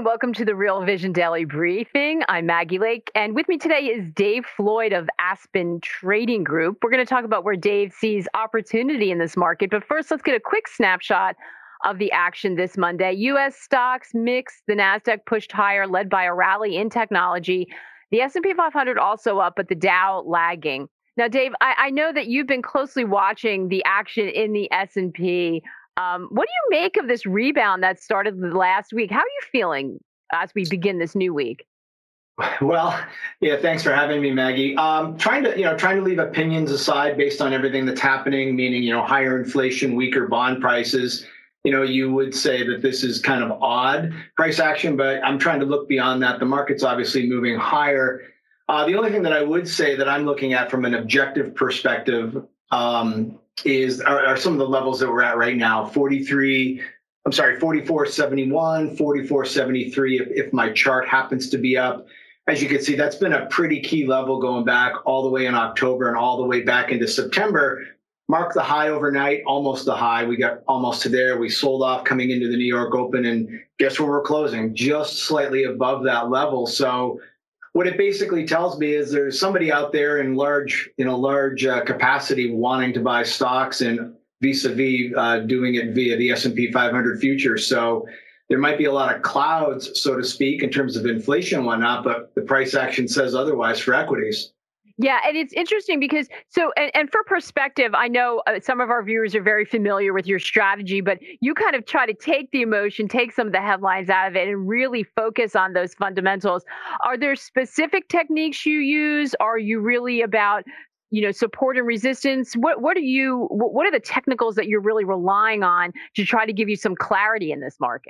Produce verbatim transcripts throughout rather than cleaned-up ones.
welcome to the Real Vision Daily Briefing. I'm Maggie Lake, and with me today is Dave Floyd of Aspen Trading Group. We're going to talk about where Dave sees opportunity in this market. But first, let's get a quick snapshot of the action this Monday. U S stocks mixed. The Nasdaq pushed higher, led by a rally in technology. The S and P five hundred also up, but the Dow lagging. Now, Dave, I, I know that you've been closely watching the action in the S and P. Um, what do you make of this rebound that started last week? How are you feeling as we begin this new week? Well, yeah, thanks for having me, Maggie. Um, trying to, you know, trying to leave opinions aside based on everything that's happening, meaning, you know, higher inflation, weaker bond prices. You know, you would say that this is kind of odd price action, but I'm trying to look beyond that. The market's obviously moving higher. Uh, the only thing that I would say that I'm looking at from an objective perspective um, is are, are some of the levels that we're at right now. forty-three, I'm sorry, forty-four seventy-one, forty-four seventy-three. If, if my chart happens to be up, as you can see, that's been a pretty key level going back all the way in October and all the way back into September. Marked the high overnight, almost the high. We got almost to there. We sold off coming into the New York Open, and guess where we're closing? Just slightly above that level. So what it basically tells me is there's somebody out there in large, you know, large uh, capacity wanting to buy stocks and vis-a-vis uh, doing it via the S and P five hundred futures. So there might be a lot of clouds, so to speak, in terms of inflation and whatnot, but the price action says otherwise for equities. Yeah, and it's interesting because so and, and for perspective, I know uh, some of our viewers are very familiar with your strategy, but you kind of try to take the emotion, take some of the headlines out of it, and really focus on those fundamentals. Are there specific techniques you use? Are you really about, you know, support and resistance? What what are you? What are the technicals that you're really relying on to try to give you some clarity in this market?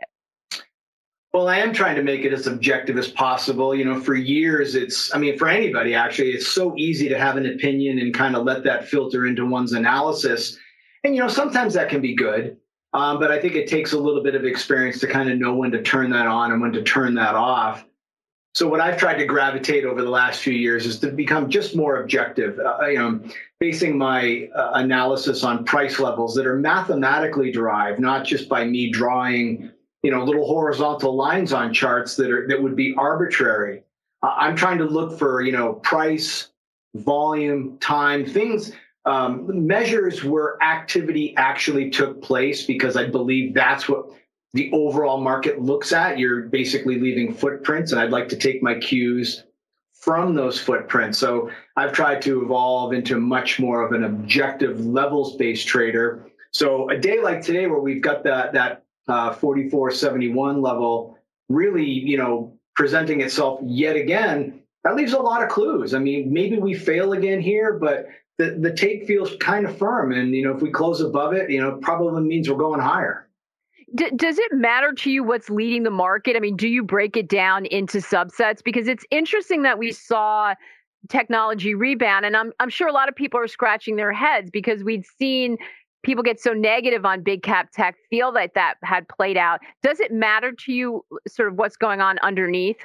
Well, I am trying to make it as objective as possible. You know, for years, it's, I mean, for anybody, actually, it's so easy to have an opinion and kind of let that filter into one's analysis. And, you know, sometimes that can be good. Um, but I think it takes a little bit of experience to kind of know when to turn that on and when to turn that off. So what I've tried to gravitate over the last few years is to become just more objective, uh, you know, basing my uh, analysis on price levels that are mathematically derived, not just by me drawing you know, little horizontal lines on charts that are that would be arbitrary. Uh, I'm trying to look for, you know, price, volume, time, things, um, measures where activity actually took place, because I believe that's what the overall market looks at. You're basically leaving footprints, and I'd like to take my cues from those footprints. So I've tried to evolve into much more of an objective levels-based trader. So a day like today, where we've got that that Uh, forty-four seventy-one level really, you know, presenting itself yet again, that leaves a lot of clues. I mean, maybe we fail again here, but the, the tape feels kind of firm. And, you know, if we close above it, you know, probably means we're going higher. D- does it matter to you what's leading the market? I mean, do you break it down into subsets? Because it's interesting that we saw technology rebound, and I'm I'm sure a lot of people are scratching their heads because we'd seen people get so negative on big cap tech, feel that that had played out. Does it matter to you sort of what's going on underneath?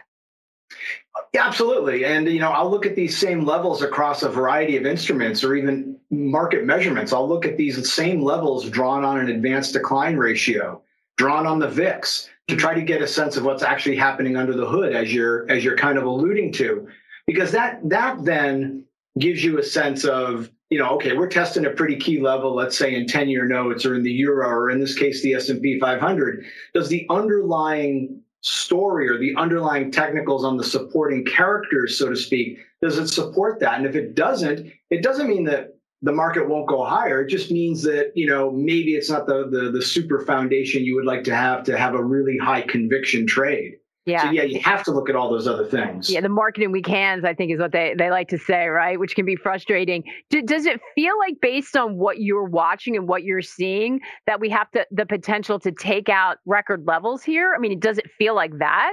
Yeah, absolutely. And, you know, I'll look at these same levels across a variety of instruments or even market measurements. I'll look at these same levels drawn on an advanced decline ratio, drawn on the V I X, to try to get a sense of what's actually happening under the hood, as you're as you're kind of alluding to, because that that then gives you a sense of, you know, okay, we're testing a pretty key level, let's say in ten-year notes or in the euro, or in this case, the S and P five hundred. Does the underlying story or the underlying technicals on the supporting characters, so to speak, does it support that? And if it doesn't, it doesn't mean that the market won't go higher. It just means that, you know, maybe it's not the the, the super foundation you would like to have to have a really high conviction trade. Yeah. So, yeah, you have to look at all those other things. Yeah, the market in weak hands, I think, is what they, they like to say, right? Which can be frustrating. Do, does it feel like, based on what you're watching and what you're seeing, that we have to the potential to take out record levels here? I mean, does it feel like that?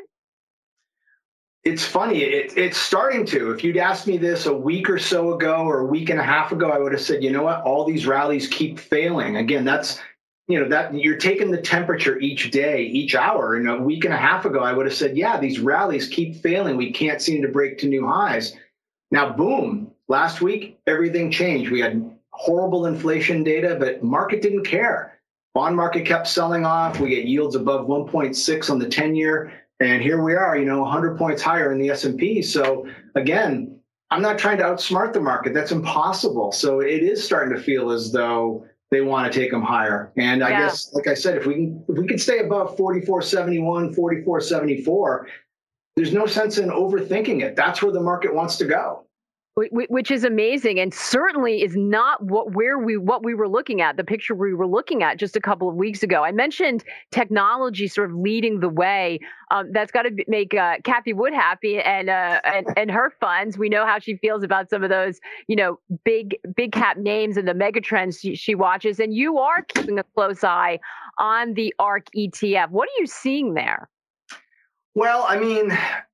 It's funny. It, it's starting to. If you'd asked me this a week or so ago or a week and a half ago, I would have said, you know what? All these rallies keep failing. Again, that's you know, that you're taking the temperature each day, each hour. And a week and a half ago, I would have said, yeah, these rallies keep failing. We can't seem to break to new highs. Now, boom, last week, everything changed. We had horrible inflation data, but market didn't care. Bond market kept selling off. We get yields above one point six on the ten-year. And here we are, you know, one hundred points higher in the S and P. So again, I'm not trying to outsmart the market. That's impossible. So it is starting to feel as though they want to take them higher. And I yeah. guess, like I said, if we can, if we could stay above forty-four seventy-one, forty-four seventy-four, there's no sense in overthinking it. That's where the market wants to go. Which is amazing, and certainly is not what where we what we were looking at, the picture we were looking at just a couple of weeks ago. I mentioned technology sort of leading the way. Um, that's got to make uh, Cathie Wood happy, and, uh, and and her funds. We know how she feels about some of those, you know, big big cap names and the mega trends she, she watches. And you are keeping a close eye on the ARK E T F. What are you seeing there? Well, I mean,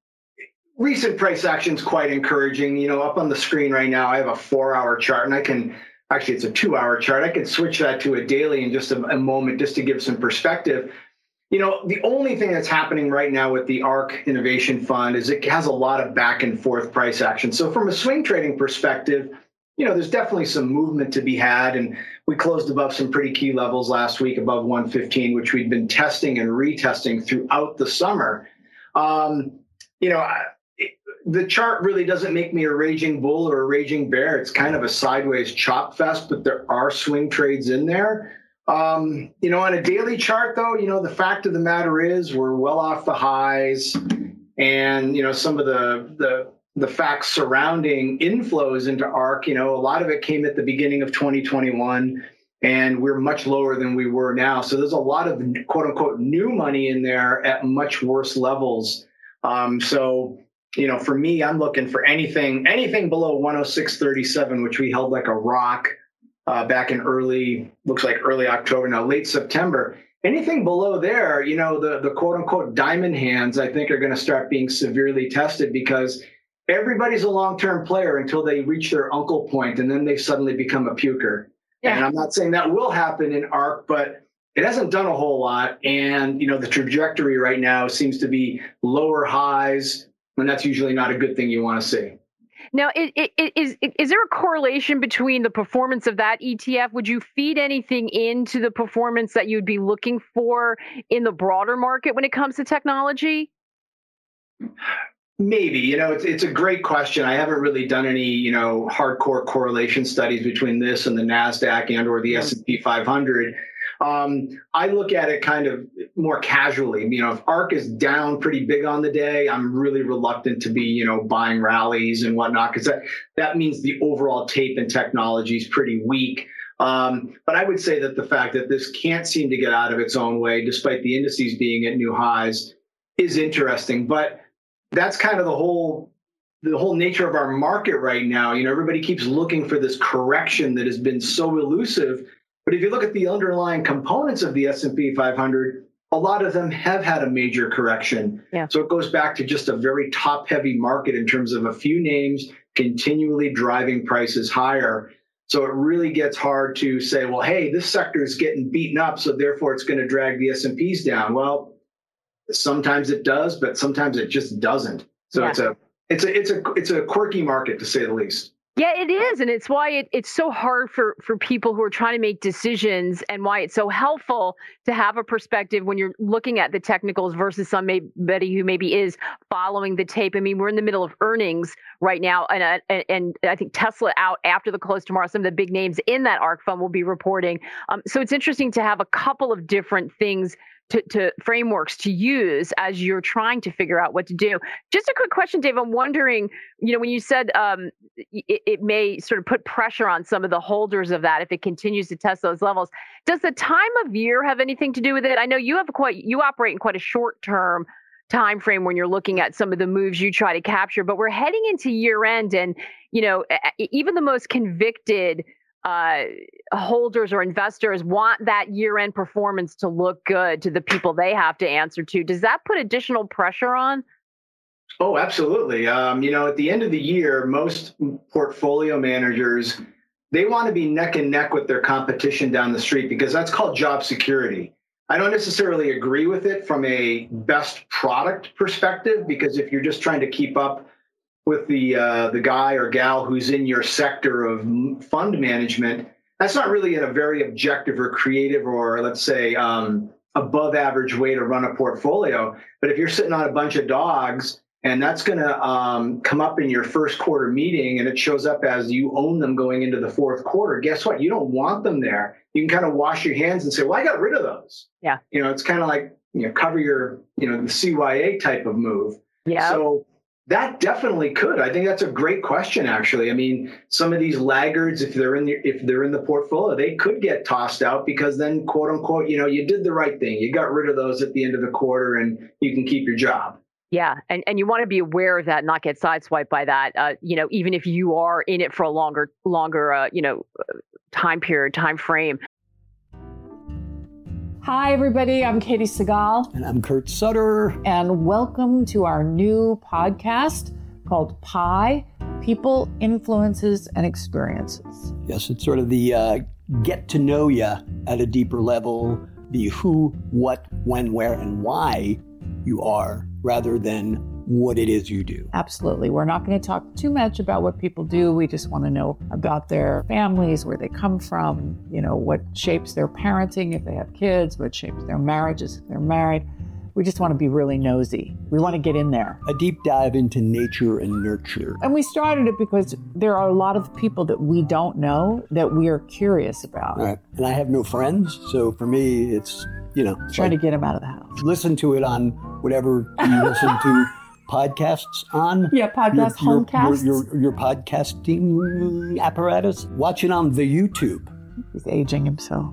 recent price action is quite encouraging. You know, up on the screen right now, I have a four-hour chart, and I can actually it's a two-hour chart. I can switch that to a daily in just a, a moment, just to give some perspective. You know, the only thing that's happening right now with the ARK Innovation Fund is it has a lot of back and forth price action. So from a swing trading perspective, you know, there's definitely some movement to be had, and we closed above some pretty key levels last week, above one fifteen, which we'd been testing and retesting throughout the summer. Um, you know, I, the chart really doesn't make me a raging bull or a raging bear. It's kind of a sideways chop fest, but there are swing trades in there. Um, you know, on a daily chart, though, you know, the fact of the matter is we're well off the highs, and, you know, some of the the the facts surrounding inflows into ARK, you know, a lot of it came at the beginning of twenty twenty-one, and we're much lower than we were now. So there's a lot of quote unquote new money in there at much worse levels. Um, so You know, for me, I'm looking for anything, anything below one oh six thirty-seven, which we held like a rock uh, back in early, looks like early October, now late September. Anything below there, you know, the, the quote unquote diamond hands, I think are going to start being severely tested, because everybody's a long-term player until they reach their uncle point, and then they suddenly become a puker. Yeah. And I'm not saying that will happen in ARK, but it hasn't done a whole lot. And, you know, the trajectory right now seems to be lower highs, and that's usually not a good thing you want to see. Now, it, it, it, is is there a correlation between the performance of that E T F? Would you feed anything into the performance that you'd be looking for in the broader market when it comes to technology? Maybe. You know, it's it's a great question. I haven't really done any, you know, hardcore correlation studies between this and the NASDAQ and or the S and P five hundred. Um, I look at it kind of more casually. You know, if ARK is down pretty big on the day, I'm really reluctant to be, you know, buying rallies and whatnot, because that, that means the overall tape in technology is pretty weak. Um, but I would say that the fact that this can't seem to get out of its own way, despite the indices being at new highs, is interesting. But that's kind of the whole the whole nature of our market right now. You know, everybody keeps looking for this correction that has been so elusive. But if you look at the underlying components of the S and P five hundred, a lot of them have had a major correction. Yeah. So it goes back to just a very top-heavy market in terms of a few names continually driving prices higher. So it really gets hard to say, well, hey, this sector is getting beaten up, so therefore it's going to drag the S and Ps down. Well, sometimes it does, but sometimes it just doesn't. So yeah. it's a it's a it's a it's a quirky market, to say the least. Yeah, it is. And it's why it, it's so hard for, for people who are trying to make decisions, and why it's so helpful to have a perspective when you're looking at the technicals versus somebody who maybe is following the tape. I mean, we're in the middle of earnings right now, and, and, and I think Tesla out after the close tomorrow. Some of the big names in that ARK fund will be reporting. Um, so it's interesting to have a couple of different things To, to frameworks to use as you're trying to figure out what to do. Just a quick question, Dave. I'm wondering, you know, when you said um, it, it may sort of put pressure on some of the holders of that if it continues to test those levels, does the time of year have anything to do with it? I know you have quite you operate in quite a short term time frame when you're looking at some of the moves you try to capture, but we're heading into year end, and you know, even the most convicted Uh, holders or investors want that year-end performance to look good to the people they have to answer to. Does that put additional pressure on? Oh, absolutely. Um, you know, at the end of the year, most portfolio managers, they want to be neck and neck with their competition down the street, because that's called job security. I don't necessarily agree with it from a best product perspective, because if you're just trying to keep up with the uh, the guy or gal who's in your sector of fund management, that's not really in a very objective or creative or, let's say, um, above average way to run a portfolio. But if you're sitting on a bunch of dogs and that's going to um, come up in your first quarter meeting and it shows up as you own them going into the fourth quarter, guess what? You don't want them there. You can kind of wash your hands and say, well, I got rid of those. Yeah. You know, it's kind of like, you know, cover your, you know, the C Y A type of move. Yeah. So that definitely could. I think that's a great question, actually. I mean, some of these laggards, if they're in the if they're in the portfolio, they could get tossed out because then, quote unquote, you know, you did the right thing. You got rid of those at the end of the quarter, and you can keep your job. Yeah, and and you want to be aware of that, not get sideswiped by that. Uh, you know, even if you are in it for a longer longer, uh, you know, time period, time frame. Hi, everybody. I'm Katie Segal. And I'm Kurt Sutter. And welcome to our new podcast called Pi, People, Influences, and Experiences. Yes, it's sort of the uh, get to know you at a deeper level, the who, what, when, where, and why you are, rather than what it is you do. Absolutely. We're not going to talk too much about what people do. We just want to know about their families, where they come from, you know, what shapes their parenting if they have kids, what shapes their marriages if they're married. We just want to be really nosy. We want to get in there. A deep dive into nature and nurture. And we started it because there are a lot of people that we don't know that we are curious about. All right. And I have no friends, so for me, it's, you know. Trying like, to get them out of the house. Listen to it on whatever you listen to podcasts on. Yeah, podcast, your, your, homecasts. Your, your, your podcasting apparatus. Watch it on the YouTube. He's aging himself.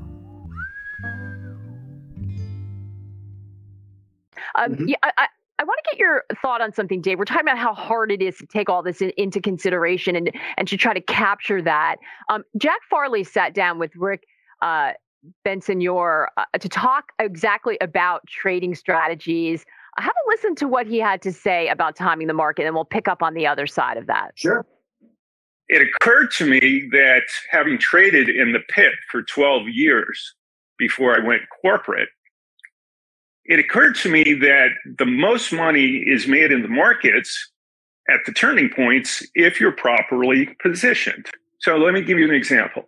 Um, Mm-hmm. yeah, I, I, I want to get your thought on something, Dave. We're talking about how hard it is to take all this in, into consideration and and to try to capture that. Um, Jack Farley sat down with Rick uh, Bensignor uh, to talk exactly about trading strategies. Have a listen to what he had to say about timing the market, and we'll pick up on the other side of that. Sure. It occurred to me that having traded in the pit for twelve years before I went corporate, it occurred to me that the most money is made in the markets at the turning points if you're properly positioned. So let me give you an example.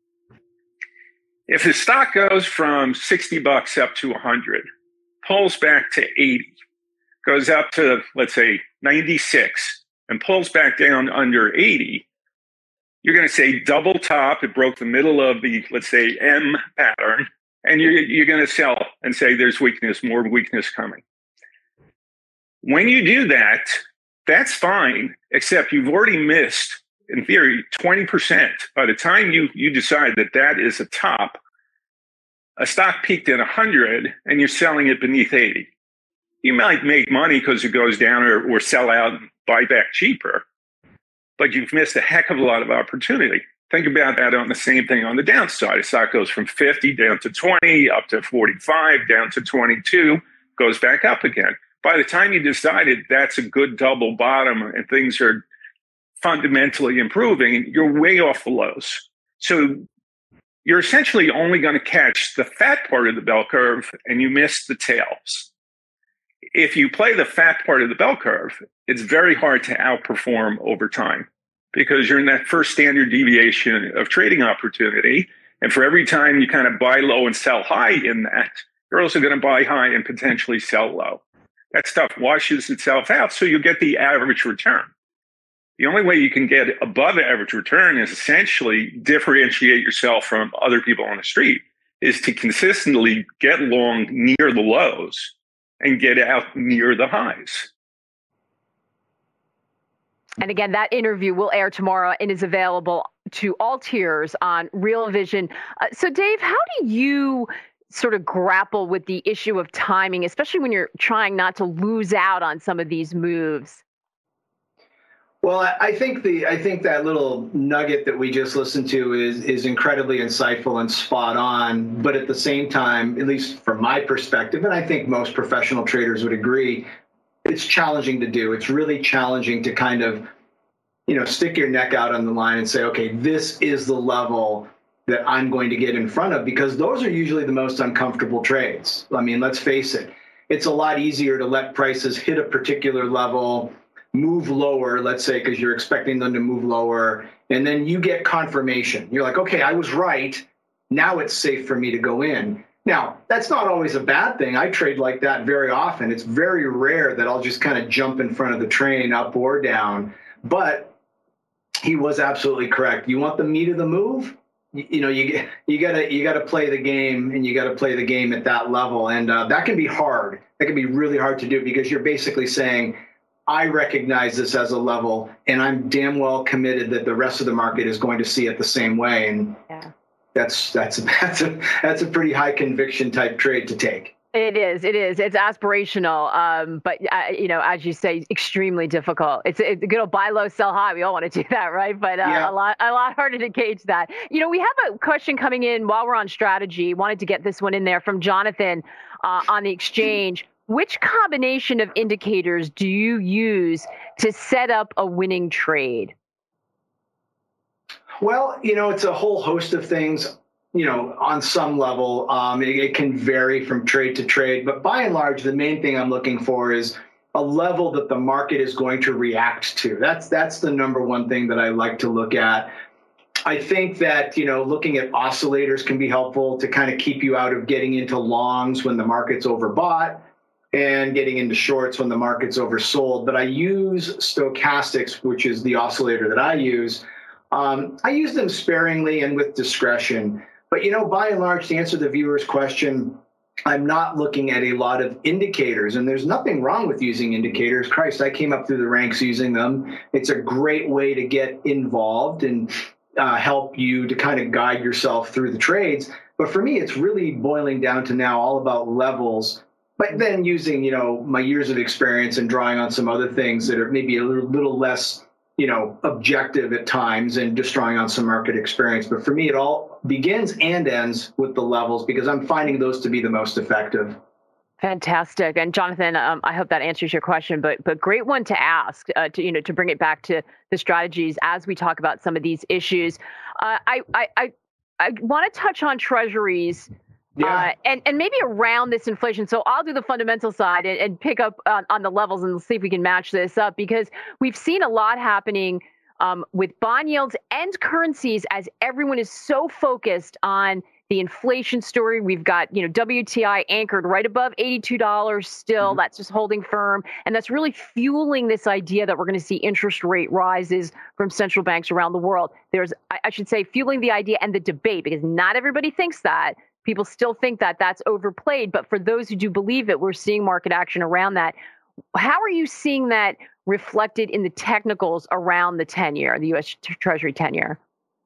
If the stock goes from sixty bucks up to one hundred, pulls back to eighty, goes up to, let's say, ninety-six, and pulls back down under eighty, you're going to say double top. It broke the middle of the, let's say, M pattern. And you're, you're going to sell and say there's weakness, more weakness coming. When you do that, that's fine, except you've already missed, in theory, twenty percent. By the time you, you decide that that is a top, a stock peaked at one hundred and you're selling it beneath eighty. You might make money because it goes down or, or sell out and buy back cheaper, but you've missed a heck of a lot of opportunity. Think about that on the same thing on the downside. A stock goes from fifty down to twenty, up to forty-five, down to twenty-two, goes back up again. By the time you decided that's a good double bottom and things are fundamentally improving, you're way off the lows. So you're essentially only going to catch the fat part of the bell curve and you miss the tails. If you play the fat part of the bell curve, it's very hard to outperform over time, because you're in that first standard deviation of trading opportunity. And for every time you kind of buy low and sell high in that, you're also going to buy high and potentially sell low. That stuff washes itself out, so you get the average return. The only way you can get above average return is essentially differentiate yourself from other people on the street, is to consistently get long near the lows and get out near the highs. And again, that interview will air tomorrow and is available to all tiers on Real Vision. Uh, so, Dave, how do you sort of grapple with the issue of timing, especially when you're trying not to lose out on some of these moves? Well, I, I think the I think that little nugget that we just listened to is is incredibly insightful and spot on. But at the same time, at least from my perspective, and I think most professional traders would agree, it's challenging to do. It's really challenging to kind of, you know, stick your neck out on the line and say, okay, this is the level that I'm going to get in front of, because those are usually the most uncomfortable trades. I mean, let's face it. It's a lot easier to let prices hit a particular level, move lower, let's say, because you're expecting them to move lower, and then you get confirmation. You're like, okay, I was right. Now it's safe for me to go in. Now, that's not always a bad thing. I trade like that very often. It's very rare that I'll just kind of jump in front of the train up or down. But he was absolutely correct. You want the meat of the move? You, you know, you you gotta you gotta play the game, and you gotta play the game at that level, and uh, that can be hard. That can be really hard to do because you're basically saying, I recognize this as a level, and I'm damn well committed that the rest of the market is going to see it the same way. And yeah. that's that's that's a that's a pretty high conviction type trade to take. It is. It is. It's aspirational, um, but uh, you know, as you say, extremely difficult. It's, it's a good old buy low, sell high. We all want to do that, right? But uh, yeah. a lot, a lot harder to gauge that. You know, we have a question coming in while we're on strategy. Wanted to get this one in there from Jonathan uh, on the exchange. Which combination of indicators do you use to set up a winning trade? Well, you know, it's a whole host of things. You know, on some level, um, it, it can vary from trade to trade. But by and large, the main thing I'm looking for is a level that the market is going to react to. That's that's the number one thing that I like to look at. I think that, you know, looking at oscillators can be helpful to kind of keep you out of getting into longs when the market's overbought and getting into shorts when the market's oversold. But I use stochastics, which is the oscillator that I use. Um, I use them sparingly and with discretion. But, you know, by and large, to answer the viewer's question, I'm not looking at a lot of indicators, and there's nothing wrong with using indicators. Christ, I came up through the ranks using them. It's a great way to get involved and uh, help you to kind of guide yourself through the trades. But for me, it's really boiling down to now all about levels, but then using, you know, my years of experience and drawing on some other things that are maybe a little, little less, you know, objective at times and just drawing on some market experience. But for me, it all begins and ends with the levels because I'm finding those to be the most effective. Fantastic. And Jonathan, um, I hope that answers your question, but but great one to ask, uh, to, you know, to bring it back to the strategies as we talk about some of these issues. Uh, I, I, I, I want to touch on treasuries. Yeah. Uh, and, and maybe around this inflation. So I'll do the fundamental side and, and pick up on, on the levels and see if we can match this up, because we've seen a lot happening um, with bond yields and currencies as everyone is so focused on the inflation story. We've got, you know, W T I anchored right above eighty-two dollars still. Mm-hmm. That's just holding firm. And that's really fueling this idea that we're going to see interest rate rises from central banks around the world. There's, I, I should say, fueling the idea and the debate, because not everybody thinks that. People still think that that's overplayed. But for those who do believe it, we're seeing market action around that. How are you seeing that reflected in the technicals around the ten-year, the U S Treasury ten-year?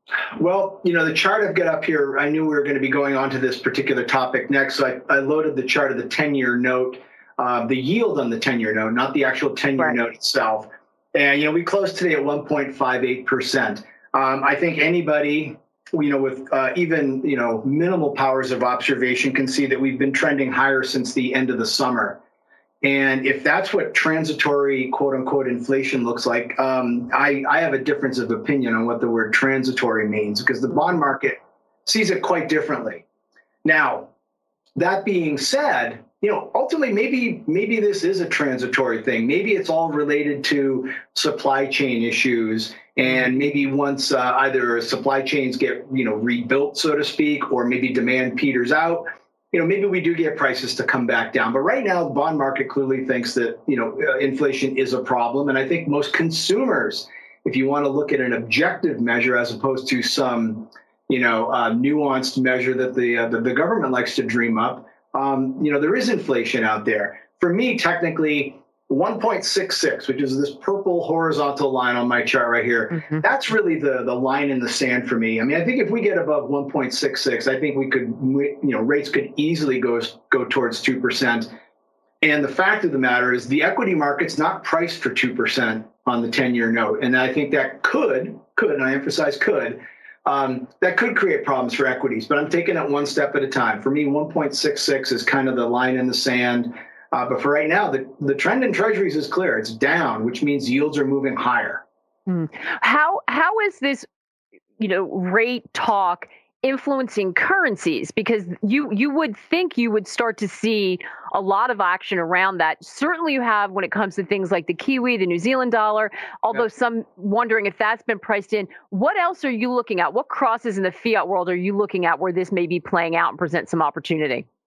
Well, you know, the chart I've got up here, I knew we were going to be going on to this particular topic next. So I, I loaded the chart of the ten-year note, uh, the yield on the ten-year note, not the actual ten-year right. note itself. And, you know, we closed today at one point five eight percent. Um, I think anybody, you know, with uh, even, you know, minimal powers of observation can see that we've been trending higher since the end of the summer. And if that's what transitory, quote unquote, inflation looks like, um, I, I have a difference of opinion on what the word transitory means, because the bond market sees it quite differently. Now, that being said, you know, ultimately, maybe maybe this is a transitory thing. Maybe it's all related to supply chain issues. And maybe once uh, either supply chains get, you know, rebuilt, so to speak, or maybe demand peters out, you know, maybe we do get prices to come back down. But right now, the bond market clearly thinks that, you know, uh, inflation is a problem. And I think most consumers, if you want to look at an objective measure as opposed to some, you know, uh, nuanced measure that the, uh, the the government likes to dream up, um, you know, there is inflation out there. For me, technically, one point six six, which is this purple horizontal line on my chart right here, mm-hmm. that's really the, the line in the sand for me. I mean, I think if we get above one point six six, I think we could, you know, rates could easily go, go towards two percent. And the fact of the matter is the equity market's not priced for two percent on the ten-year note. And I think that could, could, and I emphasize could, um, that could create problems for equities. But I'm taking it one step at a time. For me, one point six six is kind of the line in the sand. Uh, but for right now, the, the trend in treasuries is clear. It's down, which means yields are moving higher. Hmm. How how is this, you know, rate talk influencing currencies? Because you you would think you would start to see a lot of action around that. Certainly you have when it comes to things like the Kiwi, the New Zealand dollar, although yep. some wondering if that's been priced in. What else are you looking at? What crosses in the fiat world are you looking at where this may be playing out and present some opportunity?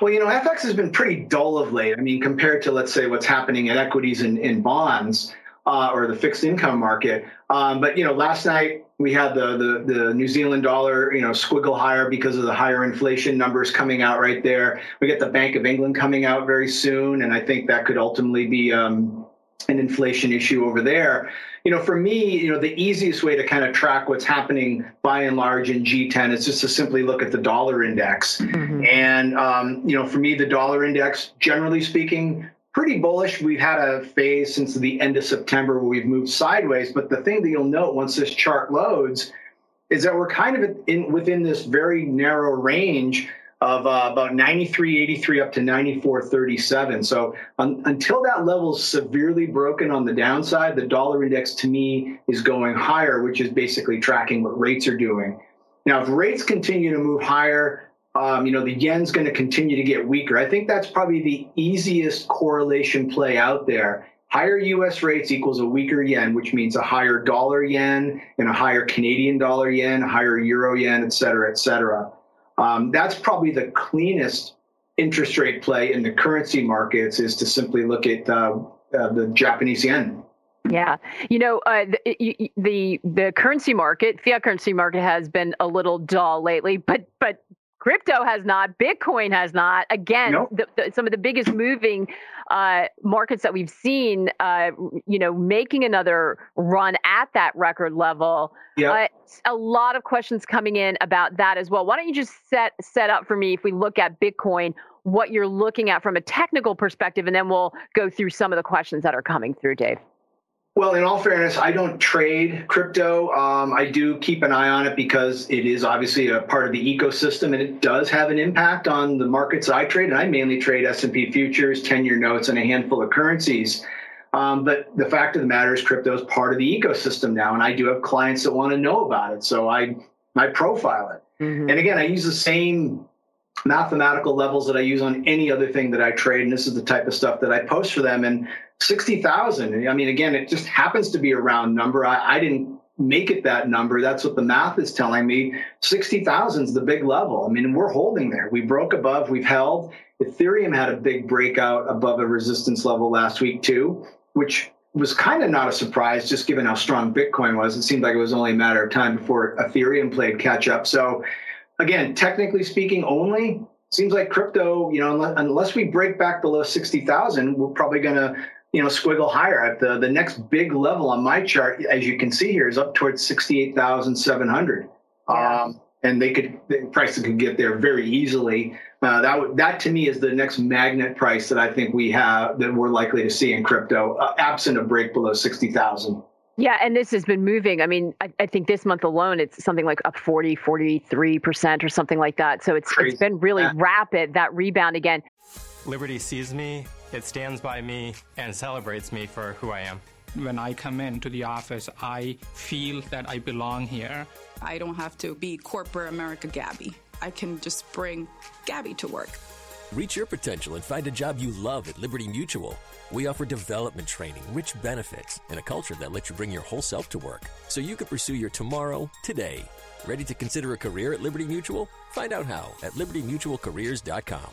Well, you know, F X has been pretty dull of late. I mean, compared to, let's say, what's happening in equities and in bonds uh, or the fixed income market. Um, but, you know, last night we had the, the the New Zealand dollar, you know, squiggle higher because of the higher inflation numbers coming out right there. We get the Bank of England coming out very soon, and I think that could ultimately be um, an inflation issue over there. You know, for me, you know, the easiest way to kind of track what's happening by and large in G ten is just to simply look at the dollar index. Mm-hmm. And, um, you know, for me, the dollar index, generally speaking, pretty bullish. We've had a phase since the end of September where we've moved sideways. But the thing that you'll note once this chart loads is that we're kind of in within this very narrow range of uh, about ninety-three eighty-three up to ninety-four thirty-seven. So um, until that level is severely broken on the downside, the dollar index to me is going higher, which is basically tracking what rates are doing. Now, if rates continue to move higher, um, you know, the yen's going to continue to get weaker. I think that's probably the easiest correlation play out there. Higher U S rates equals a weaker yen, which means a higher dollar yen and a higher Canadian dollar yen, a higher euro yen, et cetera, et cetera. Um, that's probably the cleanest interest rate play in the currency markets, is to simply look at uh, uh, the Japanese yen. Yeah. You know, uh, the, the the currency market, fiat currency market has been a little dull lately, but but crypto has not. Bitcoin has not. Again, nope. the, the, some of the biggest moving uh, markets that we've seen, uh, you know, making another run at that record level. Yeah. Uh, a lot of questions coming in about that as well. Why don't you just set set up for me, if we look at Bitcoin, what you're looking at from a technical perspective, and then we'll go through some of the questions that are coming through, Dave. Well, in all fairness, I don't trade crypto. Um, I do keep an eye on it because it is obviously a part of the ecosystem, and it does have an impact on the markets I trade. And I mainly trade S and P futures, ten-year notes, and a handful of currencies. Um, but the fact of the matter is crypto is part of the ecosystem now, and I do have clients that want to know about it. So I, I profile it. Mm-hmm. And again, I use the same mathematical levels that I use on any other thing that I trade. And this is the type of stuff that I post for them. And sixty thousand, I mean, again, it just happens to be a round number. I, I didn't make it that number. That's what the math is telling me. sixty thousand is the big level. I mean, we're holding there. We broke above, we've held. Ethereum had a big breakout above a resistance level last week too, which was kind of not a surprise, just given how strong Bitcoin was. It seemed like it was only a matter of time before Ethereum played catch up. So again, technically speaking only, seems like crypto, you know, unless, unless we break back below sixty thousand, we're probably going to, you know, squiggle higher. At the, the next big level on my chart, as you can see here, is up towards sixty-eight thousand seven hundred. Yeah. Um, and they could, the prices could get there very easily. Uh, that that to me is the next magnet price that I think we have, that we're likely to see in crypto, uh, absent a break below sixty thousand. Yeah, and this has been moving. I mean, I, I think this month alone, it's something like up forty, forty-three percent or something like that. So it's Crazy. It's been really yeah. rapid, that rebound again. Liberty sees me, it stands by me, and celebrates me for who I am. When I come into the office, I feel that I belong here. I don't have to be corporate America Gabby. I can just bring Gabby to work. Reach your potential and find a job you love at Liberty Mutual. We offer development training, rich benefits, and a culture that lets you bring your whole self to work, so you can pursue your tomorrow today. Ready to consider a career at Liberty Mutual? Find out how at liberty mutual careers dot com.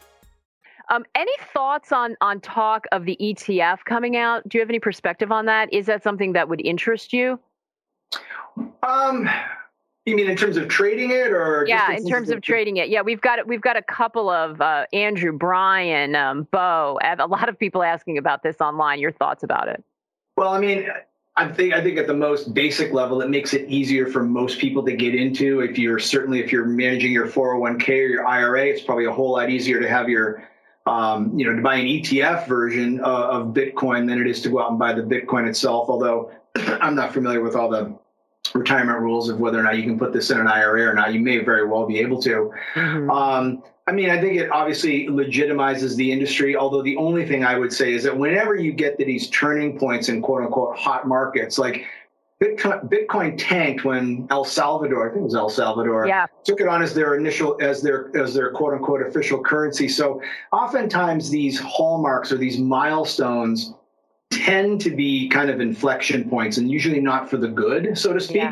Um, any thoughts on on talk of the E T F coming out? Do you have any perspective on that? Is that something that would interest you? Um. You mean in terms of trading it, or yeah, just in terms of, of trading it? Yeah, we've got we've got a couple of uh, Andrew, Brian, um, Bo. I have a lot of people asking about this online. Your thoughts about it? Well, I mean, I think I think at the most basic level, it makes it easier for most people to get into. If you're certainly if you're managing your four oh one k or your I R A, it's probably a whole lot easier to have your um, you know to buy an E T F version uh, of Bitcoin than it is to go out and buy the Bitcoin itself. Although I'm not familiar with all the retirement rules of whether or not you can put this in an I R A or not. You may very well be able to. Mm-hmm. Um, I mean, I think it obviously legitimizes the industry, although the only thing I would say is that whenever you get to these turning points in quote unquote hot markets, like Bitcoin, Bitcoin tanked when El Salvador, I think it was El Salvador, yeah. took it on as their initial, as their, as their quote unquote official currency. So oftentimes these hallmarks or these milestones tend to be kind of inflection points, and usually not for the good, so to speak. Yeah.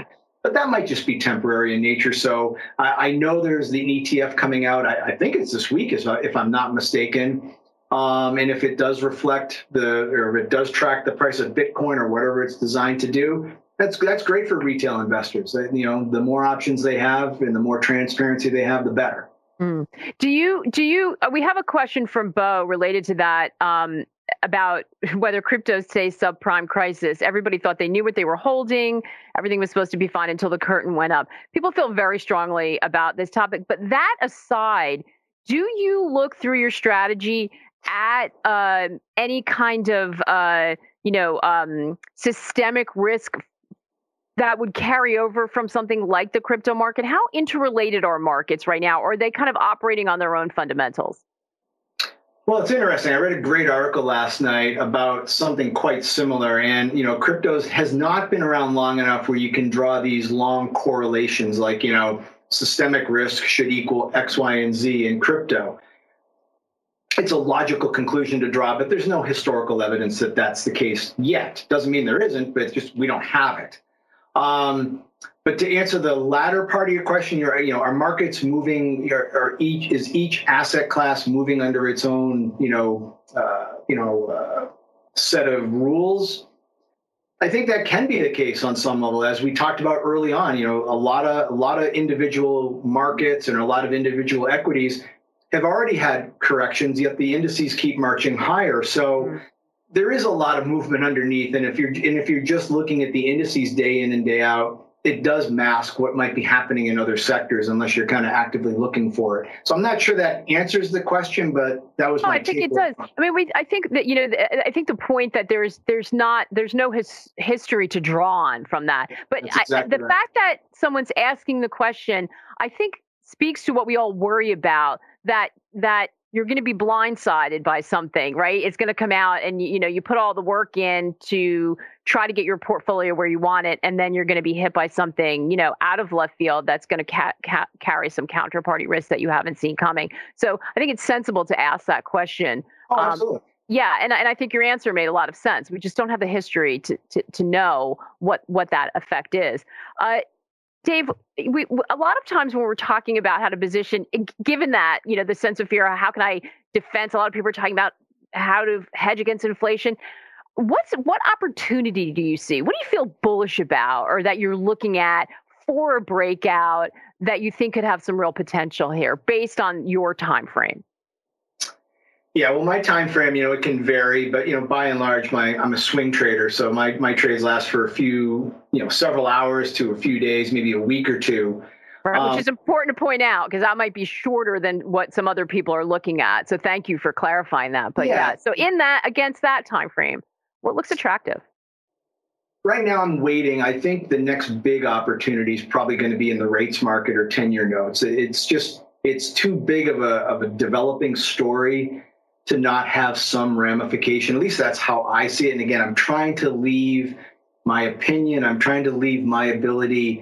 but that might just be temporary in nature. So I, I know there's the E T F coming out. I, I think it's this week, if, I, if I'm not mistaken. Um, and if it does reflect the, or if it does track the price of Bitcoin or whatever it's designed to do, that's that's great for retail investors. You know, the more options they have and the more transparency they have, the better. Mm. Do you, do you, uh, we have a question from Bo related to that, um, about whether crypto stays subprime crisis. Everybody thought they knew what they were holding. Everything was supposed to be fine until the curtain went up. People feel very strongly about this topic. But that aside, do you look through your strategy at uh, any kind of, uh, you know, um, systemic risk that would carry over from something like the crypto market? How interrelated are markets right now? Or are they kind of operating on their own fundamentals? Well, it's interesting. I read a great article last night about something quite similar. And, you know, cryptos has not been around long enough where you can draw these long correlations like, you know, systemic risk should equal X, Y, and Z in crypto. It's a logical conclusion to draw, but there's no historical evidence that that's the case yet. Doesn't mean there isn't, but it's just we don't have it. Um, but to answer the latter part of your question, you're, you know, are markets moving, or, or each is each asset class moving under its own, you know, uh, you know, uh, set of rules? I think that can be the case on some level, as we talked about early on. You know, a lot of a lot of individual markets and a lot of individual equities have already had corrections, yet the indices keep marching higher. So. Mm-hmm. There is a lot of movement underneath, and if you're and if you're just looking at the indices day in and day out, it does mask what might be happening in other sectors unless you're kind of actively looking for it. So I'm not sure that answers the question, but that was no, my I think it takeaway. does. I mean, we I think that, you know, I think the point that there's there's not there's no his, history to draw on from that. But exactly I, the right. fact that someone's asking the question, I think speaks to what we all worry about, that that you're going to be blindsided by something, right? It's going to come out and, you know, you put all the work in to try to get your portfolio where you want it. And then you're going to be hit by something, you know, out of left field that's going to ca- ca- carry some counterparty risk that you haven't seen coming. So I think it's sensible to ask that question. Oh, absolutely. Um, yeah. And, and I think your answer made a lot of sense. We just don't have the history to, to, to know what, what that effect is. Uh, Dave, we, a lot of times when we're talking about how to position, given that, you know, the sense of fear, how can I defend? A lot of people are talking about how to hedge against inflation. What's what opportunity do you see? What do you feel bullish about, or that you're looking at for a breakout that you think could have some real potential here based on your time frame? Yeah, well, my time frame, you know, it can vary, but, you know, by and large, my I'm a swing trader, so my my trades last for a few, you know, several hours to a few days, maybe a week or two. Right, um, which is important to point out, because that might be shorter than what some other people are looking at. So thank you for clarifying that. But yeah, yeah so in that, against that time frame, what looks attractive? Right now, I'm waiting. I think the next big opportunity is probably going to be in the rates market or ten-year notes. It's just it's too big of a of a developing story to not have some ramification. At least that's how I see it. And again, I'm trying to leave my opinion. I'm trying to leave my ability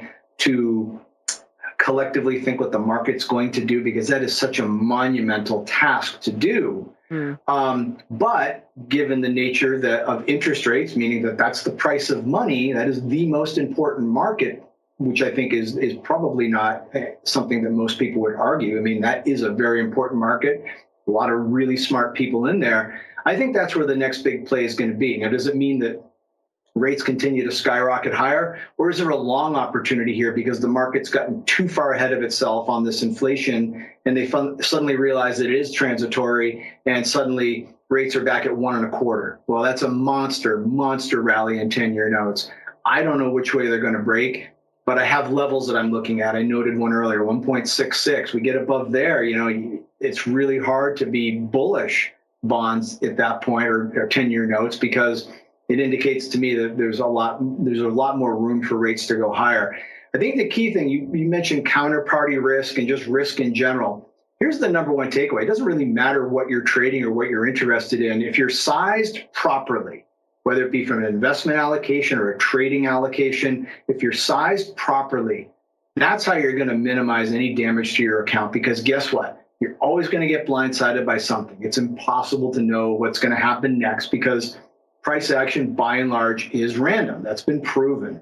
to collectively think what the market's going to do, because that is such a monumental task to do. Mm. Um, but given the nature that, of interest rates, meaning that that's the price of money, that is the most important market, which I think is is probably not something that most people would argue. I mean, that is a very important market. A lot of really smart people in there. I think that's where the next big play is going to be. Now, does it mean that rates continue to skyrocket higher, or is there a long opportunity here because the market's gotten too far ahead of itself on this inflation, and they fun- suddenly realize that it is transitory, and suddenly rates are back at one and a quarter? Well, that's a monster, monster rally in ten-year notes. I don't know which way they're going to break, but I have levels that I'm looking at. I noted one earlier, one point six six. We get above there, you know, it's really hard to be bullish bonds at that point, or, or ten-year notes, because it indicates to me that there's a lot there's a lot more room for rates to go higher. I think the key thing, you, you mentioned counterparty risk and just risk in general. Here's the number one takeaway. It doesn't really matter what you're trading or what you're interested in. If you're sized properly, whether it be from an investment allocation or a trading allocation, if you're sized properly, that's how you're going to minimize any damage to your account. Because guess what? You're always going to get blindsided by something. It's impossible to know what's going to happen next, because price action, by and large, is random. That's been proven.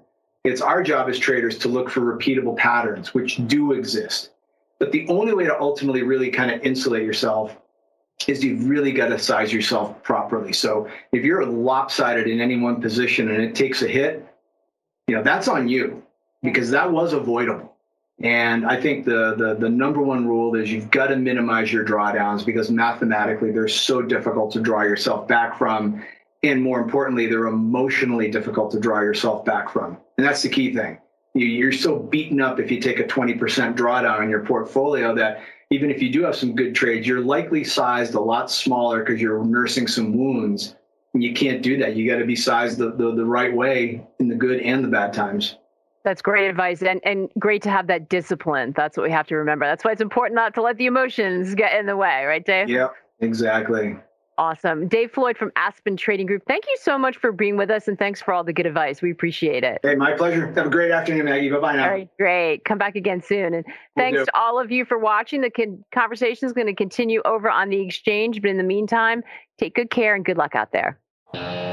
It's our job as traders to look for repeatable patterns, which do exist. But the only way to ultimately really kind of insulate yourself is you've really got to size yourself properly. So if you're lopsided in any one position and it takes a hit, you know, that's on you, because that was avoidable. And I think the the the number one rule is you've got to minimize your drawdowns, because mathematically they're so difficult to draw yourself back from. And more importantly, they're emotionally difficult to draw yourself back from. And that's the key thing. You, you're so beaten up if you take a twenty percent drawdown in your portfolio that even if you do have some good trades, you're likely sized a lot smaller because you're nursing some wounds. And you can't do that. You got to be sized the, the, the right way in the good and the bad times. That's great advice, and, and great to have that discipline. That's what we have to remember. That's why it's important not to let the emotions get in the way, right, Dave? Yeah, exactly. Awesome. Dave Floyd from Aspen Trading Group, thank you so much for being with us, and thanks for all the good advice. We appreciate it. Hey, my pleasure. Have a great afternoon, Maggie. Bye-bye now. All right, great. Come back again soon. And thanks to all of you for watching. The con- conversation is going to continue over on the exchange, but in the meantime, take good care and good luck out there.